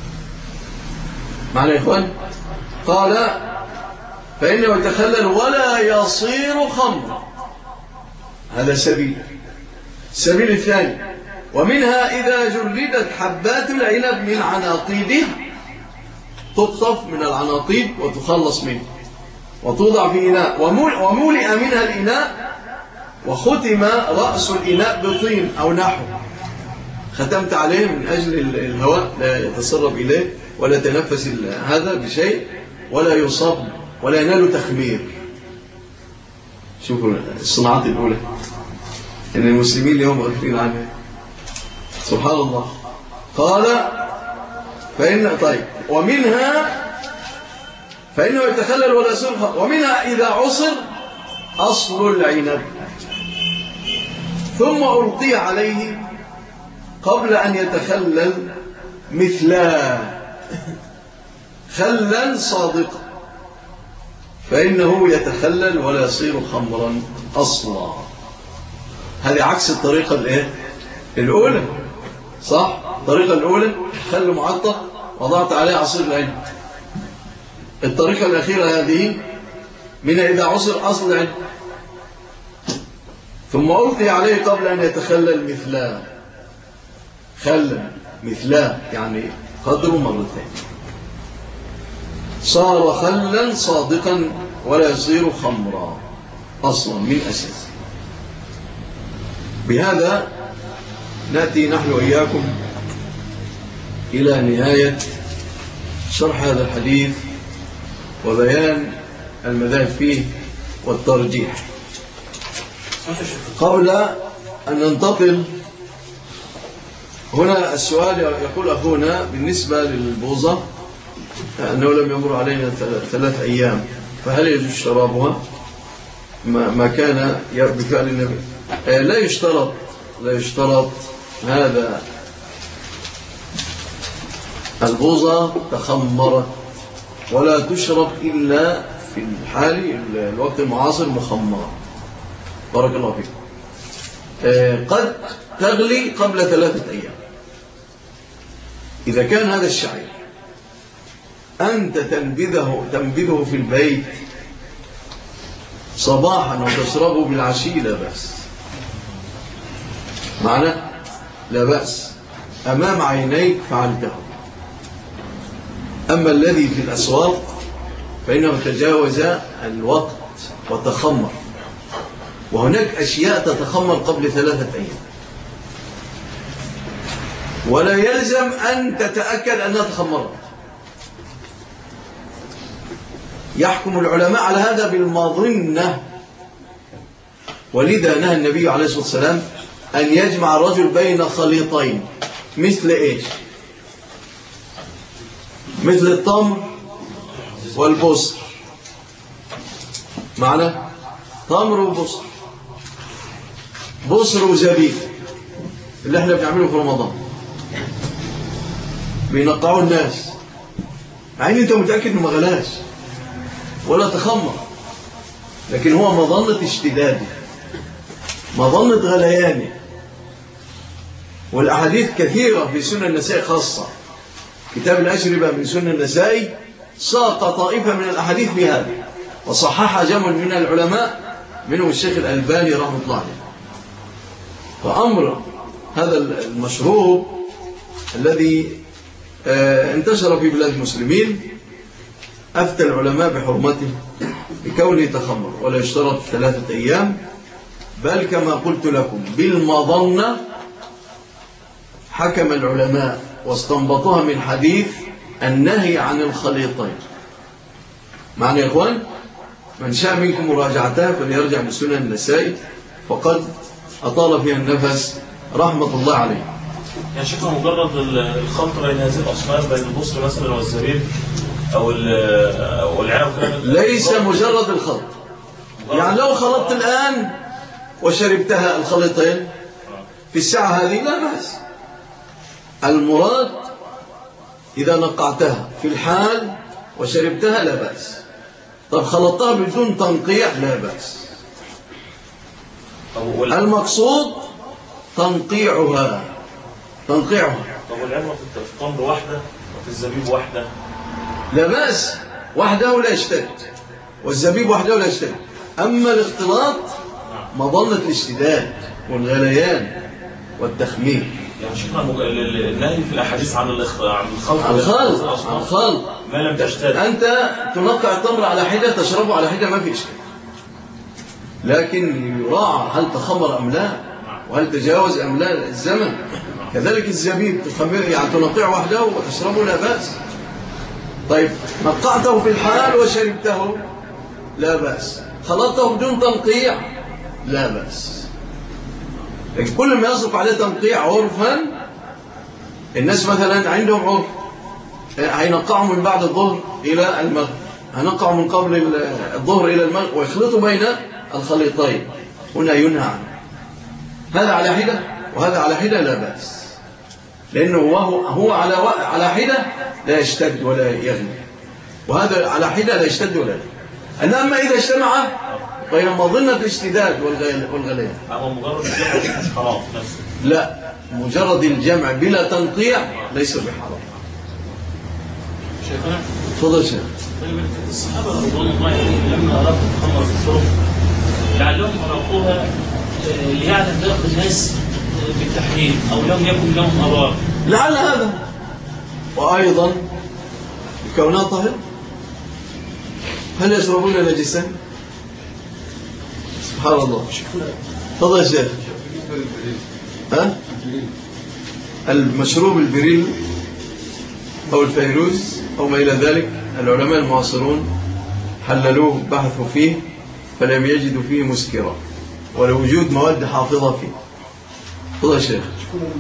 معنى يا إخوان؟ قال فإنه يتخلل ولا يصير خمرا. هذا سبيل. السبيل الثاني ومنها إذا جردت حبات العنب من عناطيدها، تقطف من العناطيد وتخلص منه وتوضع في إناء ومولئ منها الإناء وختم رأس الإناء بطين أو نحو، ختمت عليه من أجل الهواء لا يتسرب إليه ولا يتنفس هذا بشيء ولا يصاب ولا ينال تخمير. شوفوا الصناعات الأولى إن المسلمين اليوم غافلين عنها، سبحان الله. قال فإن طيب ومنها فإنه يتخلل ولا يصير، ومنها إذا عصر أصل العنب ثم ألقي عليه قبل أن يتخلل مثلا خلا صادقا فإنه يتخلل ولا يصير خمرا أصلا. هذه عكس الطريقة الإيه؟ الأولى، صح؟ الطريقة الأولى خل معطر وضعت عليه عصير العنب. الطريقة الأخيرة هذه من إذا عصر أصل العنب ثم ألقي عليه قبل أن يتخلل مثلا خلا مثلا يعني قدره مرتين، صار خلا صادقا ولا يصير خمرا أصلا من أساس. بهذا نأتي نحن وإياكم إلى نهاية شرح هذا الحديث وبيان المذاهب فيه والترجيح. قبل أن ننتقل هنا السؤال يقول أخونا بالنسبة للبوظة أنه لم يمر علينا ثلاث أيام فهل يجوز شرابها ما كان بفعل النبي؟ لا يشترط لا يشترط هذا. البوظة تخمرت ولا تشرب إلا في الحال الوقت المعاصر مخمرة. بارك الله فيك. قد تغلي قبل ثلاثة أيام. إذا كان هذا الشعير أنت تنبذه تنبذه في البيت صباحا وتشربه بالعشي لا بأس، معنى لا بأس، أمام عينيك فعلته. أما الذي في الأسواق فإنه تجاوز الوقت وتخمر، وهناك أشياء تتخمر قبل ثلاثة أيام ولا يلزم أن تتأكد أنها تخمرت. يحكم العلماء على هذا بالمظنة، ولذا نهى النبي عليه الصلاة والسلام أن يجمع الرجل بين خليطين مثل إيش؟ مثل التمر والبصر. معنى تمر وبصر، بصر وزبيب اللي احنا بنعمله في رمضان بينقعوا الناس، مع ان انت متأكد انه ما غلاش ولا تخمر، لكن هو مظنة اشتداده، مظنة غليانه. والأحاديث كثيرة في سنن النسائي خاصة، كتاب الأشربة من سنن النسائي ساق طائفة من الأحاديث بهذا وصححها جمع من العلماء منهم الشيخ الألباني رحمه الله عليه. فأمر هذا المشروب الذي انتشر في بلاد المسلمين أفتى العلماء بحرمته بكونه تخمر ولا يشترط ثلاثة أيام، بل كما قلت لكم بالمظنة حكم العلماء واستنبطوها من حديث النهي عن الخليطين. معنى يا إخوان من شاء منكم مراجعتها فليرجع لسنن النسائي فقد أطال فيها النفس رحمة الله عليه. يا شيخ مجرد الخلط بين هذه الأصناف بين البصر مثلا والزبيب أو العنب ليس مجرد الخلط، يعني لو خلطت الآن وشربتها الخليطين في الساعة هذه لا بأس. المراد إذا نقعتها في الحال وشربتها لا بأس. طب خلطتها بدون تنقيع لا بأس. المقصود تنقيعها تنقيعها. طب والعبرة في التمر واحدة وفي الزبيب واحدة؟ لا بأس، وحده لا يشتد، والزبيب وحده لا يشتد. أما الاختلاط مظنة الاشتداد والغليان والتخمير. يعني شيخنا النهي في الأحاديث عن الخلط الخلط الخلط ما لم تشتد. أنت تنقع التمر على حدة تشربه على حدة ما في إشكال، لكن يراعى هل تخمر أم لا، وهل تجاوز أم لا الزمن. كذلك الزبيب يعني تنقع وحده وتشربه لا بأس. طيب نقعته في الحال وشربته لا بأس، خلطته بدون تنقيع لا بأس. لكن كل ما يصرف عليه تنقيع عرفا، الناس مثلا عندهم عرف هينقعوا من بعد الظهر إلى المغرب، هنقعوا من قبل الظهر إلى المغرب ويخلطوا بين الخليطين، هنا ينهى عنه. هذا على حدة وهذا على حدة لا بأس، لأنه هو, هو على على حدة لا يشتد ولا يغلي، وهذا على حدة لا يشتد ولا يغلي. أما إذا اجتمع بين مظنة الاشتداد والغليان، أما مجرد الجمع مش حرام في نفسه. لا، مجرد الجمع بلا تنقيع ليس بحرام. شيخنا تفضل شيخ. الصحابة رضوان الله عليهم لما أرادوا الخمر في الشرب لعلهم أراقوها ليعلم باقي الناس بالتحريم أو لم يكن لهم أراق، لعل هذا، وأيضا كونها طاهر. هل يشربون نجسا؟ سبحان الله. تفضل يا شيخ. ها؟ المشروب البريل أو الفيروز أو ما إلى ذلك، العلماء المعاصرون حللوه بحثوا فيه فلم يجدوا فيه مسكرا ولوجود مواد حافظة فيه. تفضل يا شيخ.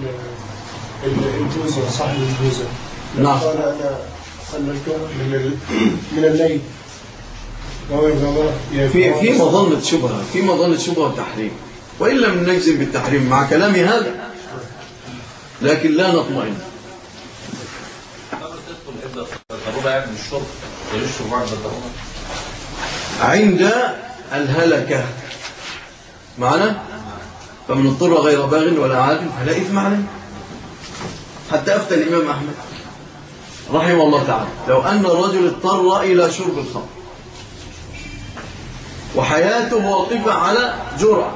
الجوزة صاحب الجوزة نعم قال أنا خللته من من الليل في في مظنة شبهة في مظنة شبهة تحريم، وإن لم نجزم بالتحريم مع كلام هذا، لكن لا نطمئن. عند الهلكة معنا، فمن اضطر غير باغ ولا عاد فلا إثم عليه. حتى أفتى الإمام أحمد رحمه الله تعالى لو أن الرجل اضطر إلى شرب الخمر وحياته واقفة على جرعة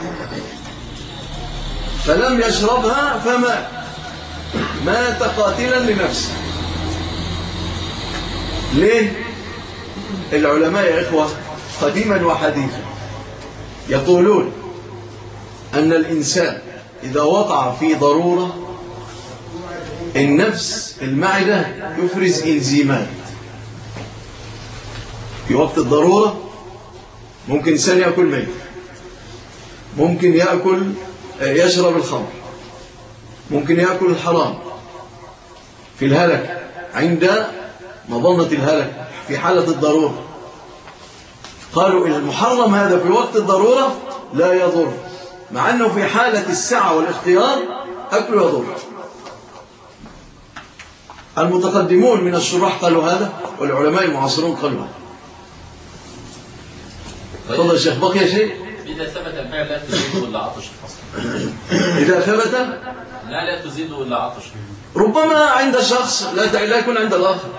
فلم يشربها فمات، مات قاتلا لنفسه. ليه؟ العلماء يا إخوة قديما وحديثا يقولون أن الإنسان إذا وقع في ضرورة النفس المعدة يفرز إنزيمات. في وقت الضرورة ممكن إنسان يأكل ميت، ممكن يأكل يشرب الخمر، ممكن يأكل الحرام. في الهلك عند مظنة الهلك في حالة الضرورة قالوا المحرم هذا في وقت الضرورة لا يضر، مع أنه في حالة السعة والاختيار أكله يضر. المتقدمون من الشراح قالوا هذا، والعلماء المعاصرون قالوا هذا. تفضل يا شيخ. بقي شيء؟ إذا ثبت البيع لا تزيد ولا عطش أصلا. إذا ثبت لا لا تزيد ولا عطش. ربما عند شخص لا لا يكون عند الآخر،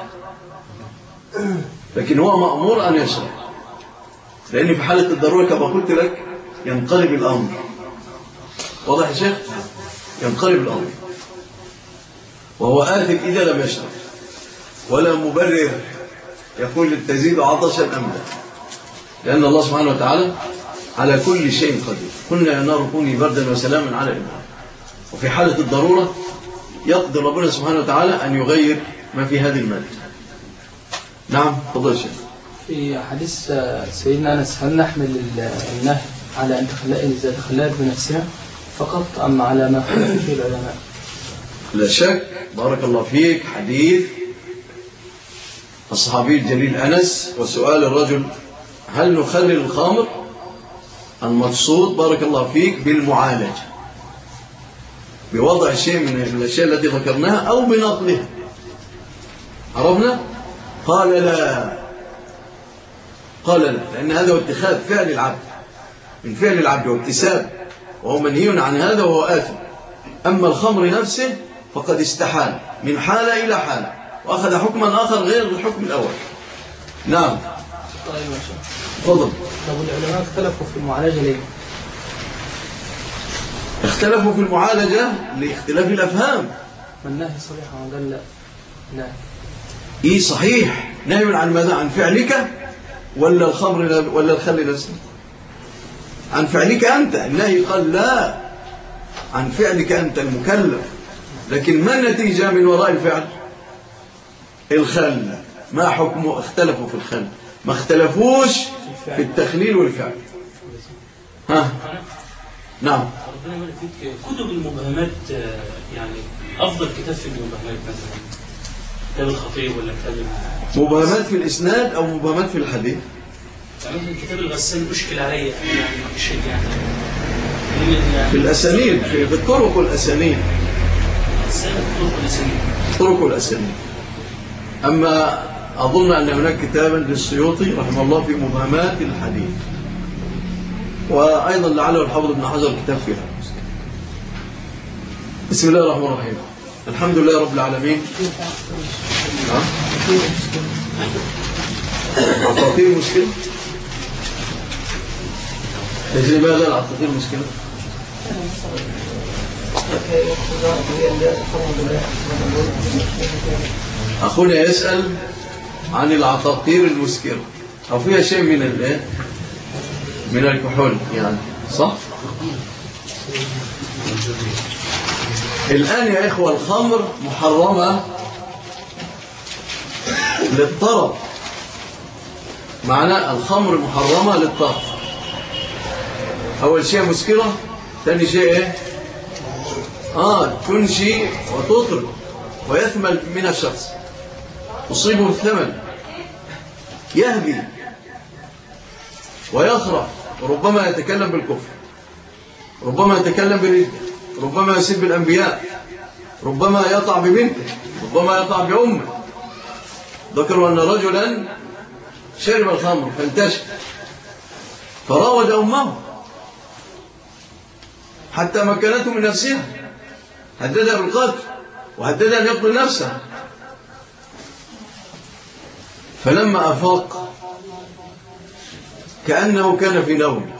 لكن هو مأمور أن يشرب، لأن في حالة الضرورة كما قلت لك ينقلب الأمر. واضح يا شيخ؟ ينقلب الأمر، وهو آثم إذا لم يشرب، ولا مبرر يقول تزيد عطشا أم لا، لأن الله سبحانه وتعالى على كل شيء قدير. قلنا يا نار كوني بردا وسلاما على إبراهيم. وفي حالة الضرورة يقدر ربنا سبحانه وتعالى أن يغير ما في هذه المادة. نعم تفضل شيخ. في حديث سيدنا أنس هل نحمل النهي على أن تخلق إذا تخلقت بنفسها فقط أم على ما خلق فيه العلماء؟ لا شك، بارك الله فيك. حديث الصحابي الجليل أنس وسؤال الرجل هل نخلل الخمر، المقصود بارك الله فيك بالمعالجة، بوضع شيء من الأشياء التي ذكرناها أو بنقلها. عرفنا؟ قال لا، قال لا، لأن هذا هو اتخاذ فعل العبد. من فعل العبد واكتساب، وهو منهي عن هذا وهو آثم. أما الخمر نفسه فقد استحال من حالة إلى حالة وأخذ حكما آخر غير الحكم الأول. نعم. طيب ما شاء الله. تفضل. طب العلماء اختلفوا في المعالجة ليه؟ اختلفوا في المعالجة لاختلاف الأفهام. والنهي صريحة وقال لا. لا. إيه صحيح، نهي عن ماذا؟ عن فعلك ولا الخمر ولا الخل نفسه؟ عن فعلك أنت. النهي قال لا، عن فعلك أنت المكلف. لكن ما النتيجة من وراء الفعل؟ الخل. ما حكمه؟ اختلفوا في الخل، ما اختلفوش في التخليل والفعل. ها نعم. ربنا يبارك فيك. كتب المبهمات يعني افضل كتاب في المبهمات مثلا كتاب الخطيب ولا كتاب مبهمات في الاسناد او مبهمات في الحديث؟ يعني مثلا كتاب الغسان مشكل عليا يعني شيء يعني في الاسانيد، في الطرق والاسانيد. الغسان الطرق والاسانيد. الطرق والاسانيد. اما اظن ان هناك كتابا للسيوطي رحمه الله في مبهمات الحديث، وأيضا لعله الحافظ ابن حجر كتاب فيها. بسم الله الرحمن الرحيم. الحمد لله رب العالمين. عطاطير مشكلة؟ ليس ماذا العطاطير مشكلة؟ أخونا يسأل عن العطاطير المسكرة، أو فيها شيء من الايه؟ من الكحول يعني، صح؟ الآن يا إخوة الخمر محرمة للطرب. معنى الخمر محرمة للطرب. أول شيء مسكرة، ثاني شيء إيه؟ آه تنشي وتطرب ويثمل من الشخص، تصيبه الثمن، يهدي ويخرف، وربما يتكلم بالكفر، ربما يتكلم بالردة، ربما يسب الأنبياء، ربما يقع ببنته، ربما يقع بأمه. ذكروا أن رجلا شرب الخمر فانتشر فراود أمه حتى مكنته من نفسها، هددها بالقتل وهددها أن يقتل نفسه. فلما أفاق كأنه كان في نوم،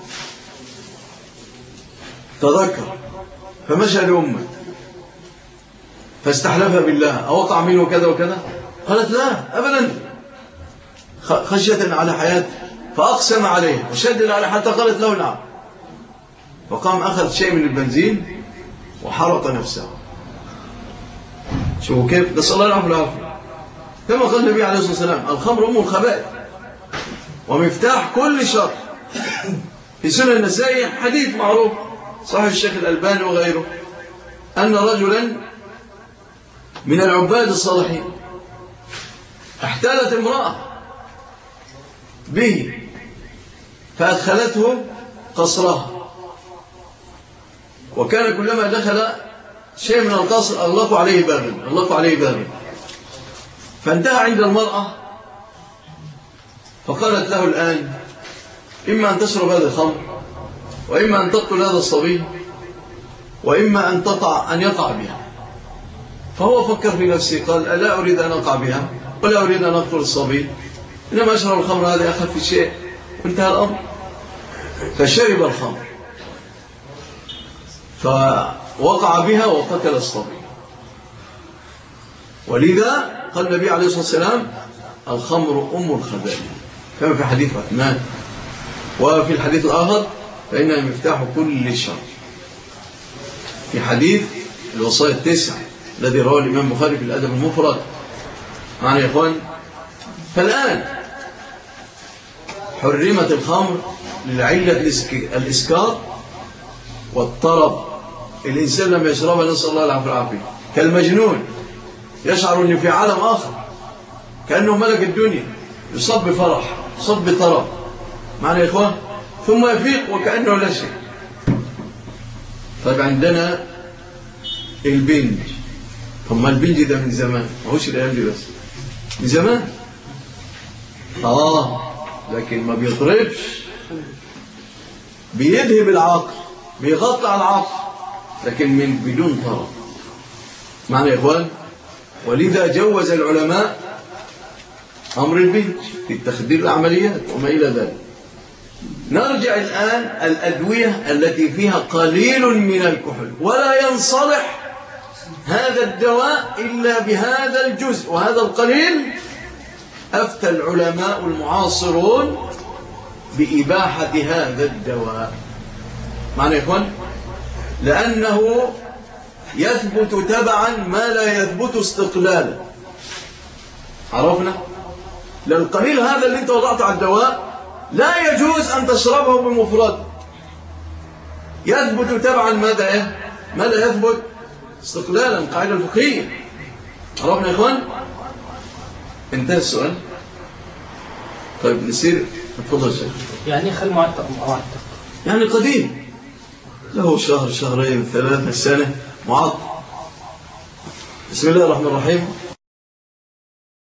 تذكر فمشى لأمه فاستحلفها بالله أوقع منه كذا وكذا؟ قالت لا أبدا، خشية على حياته، فأقسم عليه وشدد عليه حتى قالت له نعم. وقام أخذ شيء من البنزين وحرق نفسه. شوفوا كيف، نسأل الله العفو والعافية. كما قال النبي عليه الصلاة والسلام الخمر أم الخبائث ومفتاح كل شر. في سنن النسائي حديث معروف صحيح الشيخ الألباني وغيره، أن رجلا من العباد الصالحين احتالت امرأة به فأدخلته قصرها، وكان كلما دخل شيء من القصر أغلقوا عليه بابا أغلقوا عليه بابا فانتهى عند المرأة فقالت له الآن إما أن تشرب هذا الخمر، وإما أن تقتل هذا الصبي، وإما أن تقع أن يقع بها. فهو فكر في نفسه قال ألا أريد أن أقع بها ولا أريد أن أقتل الصبي، إنما أشرب الخمر هذا أخف شيء، وانتهى الأمر. فشرب الخمر فوقع بها وقتل الصبي. ولذا قال النبي عليه الصلاة والسلام الخمر أم الخبائث كما في حديث عثمان، وفي الحديث الآخر فإنها مفتاح كل شر، في حديث الوصايا التسع الذي رواه الإمام البخاري في الأدب المفرد. معنا يا إخوان. فالآن حرمت الخمر للعلة الإسكار والطرب. الإنسان لما يشربها نسأل الله العافية والعافية كالمجنون، يشعر أنه في عالم آخر، كأنه ملك الدنيا، يصاب بفرح، يصاب بطرب. معنا يا إخوان. ثم يفيق وكأنه لا شيء. طيب عندنا البنج. ثم البنج ده من زمان، ما هوش الأيام دي بس، من زمان. آه لكن ما بيطربش. بيذهب العقل، بيغطي على العقل، لكن من بدون طرف. معنى يا إخوان؟ ولذا جوز العلماء أمر البنج في التخدير العمليات وما إلى ذلك. نرجع الآن الأدوية التي فيها قليل من الكحول، ولا ينصلح هذا الدواء إلا بهذا الجزء، وهذا القليل أفتى العلماء المعاصرون بإباحة هذا الدواء. معنى يا إخوان؟ لأنه يثبت تبعا ما لا يثبت استقلالا. عرفنا؟ للقليل هذا اللي انت وضعته على الدواء لا يجوز أن تشربه بمفرد، يثبت تبعا ماذا إيه؟ ما لا يثبت استقلالا، قاعدة الفقهية. عرفنا يا إخوان؟ انتهى السؤال. طيب نسير، اتفضل شيخ. يعني خل معتق معتق يعني قديم له شهر شهرين ثلاثة سنة معطل. بسم الله الرحمن الرحيم.